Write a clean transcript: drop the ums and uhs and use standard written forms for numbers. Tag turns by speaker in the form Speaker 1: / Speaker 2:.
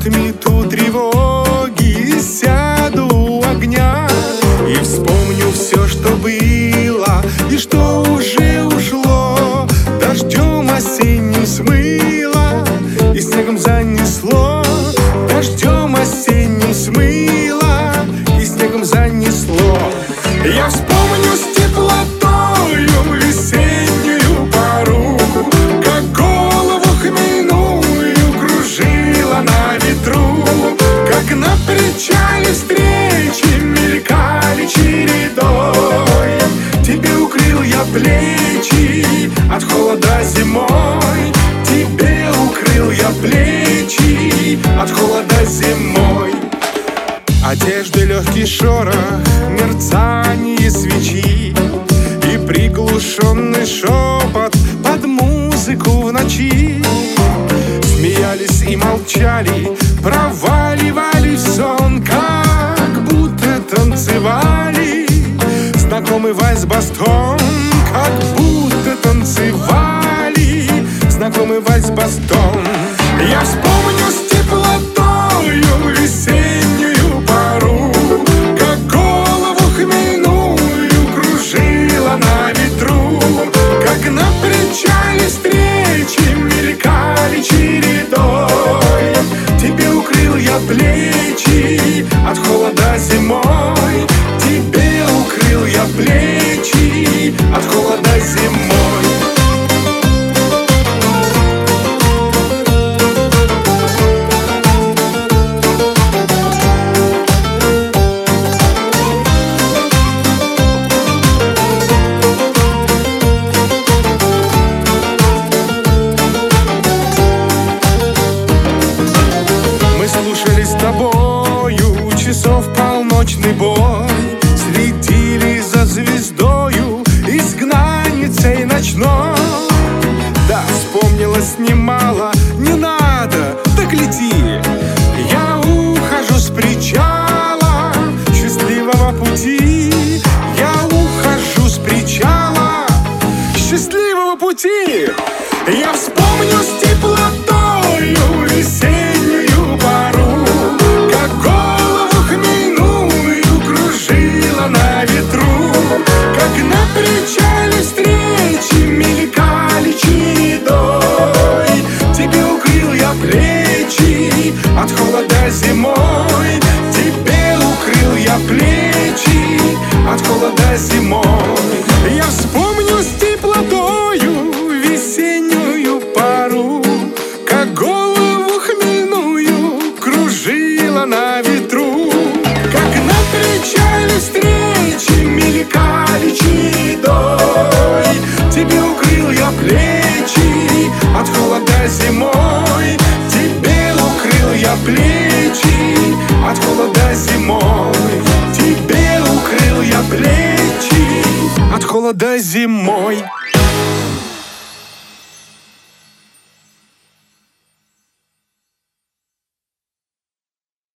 Speaker 1: отмету тревоги, сяду у огня и вспомню все, что было и что уже ушло. Дождем осенним смыло и снегом занесло. Дождем осенним смыло и снегом занесло. Я вспомню с теплотою весеннюю пору, как голову хмельную кружила на ветру, как на причале встречи мелькали чередой. Тебе укрыл я плечи от холода зимой, тебе укрыл я плечи от холода зимой. Одежды легкий шорох, мерцание свечи и приглушенный шепот под музыку в ночи. Смеялись и молчали, проваливали в сон, как будто танцевали знакомый вальс-бастон, как будто танцевали знакомый вальс-бастон. Я вспомню с теплотою весеннюю пору, как голову хмельную кружила на ветру, как на причале встречи мелькали чередой. Тебе укрыл я плечи от холода зимой, тебе укрыл я плечи от холода зимой. Слушали с тобою часов полночный бой, следили за звездою, изгнанницей ночной. Да, вспомнилось немало, не надо, так лети. Я ухожу с причала счастливого пути, я ухожу с причала счастливого пути. Я вспомню с теплотою весеннюю пору, как голову хмельную кружила на ветру, как на причале встречи мелькали чередой. Тебе укрыл я плечи от холода зимой, тебе укрыл я плечи от холода зимой. Я вспомню с теплотою весеннюю пору, как голову хмельную кружила на ветру, как на причале встречи мелькали чередой. Тебе укрыл я плечи от холода зимой, тебе укрыл я плечи от холода зимой, тебе укрыл я плечи от холода зимой.